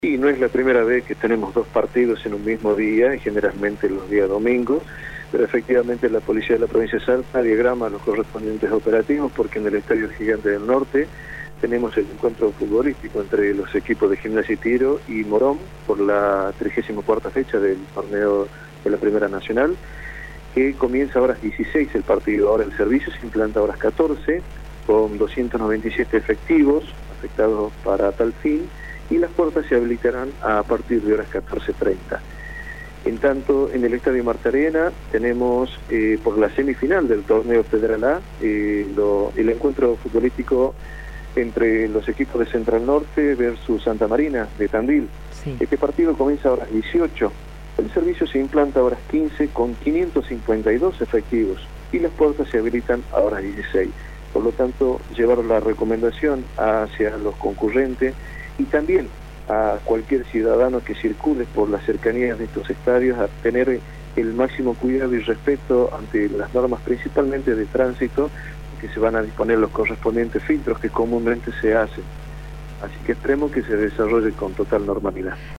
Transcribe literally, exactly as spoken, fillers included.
Y no es la primera vez que tenemos dos partidos en un mismo día, generalmente los días domingos, pero efectivamente la Policía de la Provincia de Salta diagrama los correspondientes operativos porque en el Estadio Gigante del Norte tenemos el encuentro futbolístico entre los equipos de Gimnasia y Tiro y Morón por la trigésima cuarta fecha del torneo de la Primera Nacional, que comienza a horas dieciséis el partido. Ahora el servicio se implanta a horas catorce con doscientos noventa y siete efectivos afectados para tal fin, y las puertas se habilitarán a partir de horas catorce treinta. En tanto, en el Estadio Marta Arena tenemos eh, por la semifinal del torneo Federal A eh, lo, el encuentro futbolístico entre los equipos de Central Norte versus Santa Marina de Tandil. Sí. Este partido comienza a horas dieciocho. El servicio se implanta a horas quince con quinientos cincuenta y dos efectivos y las puertas se habilitan a horas dieciséis. Por lo tanto, llevar la recomendación hacia los concurrentes y también a cualquier ciudadano que circule por las cercanías de estos estadios a tener el máximo cuidado y respeto ante las normas principalmente de tránsito, que se van a disponer los correspondientes filtros que comúnmente se hacen. Así que esperemos que se desarrolle con total normalidad.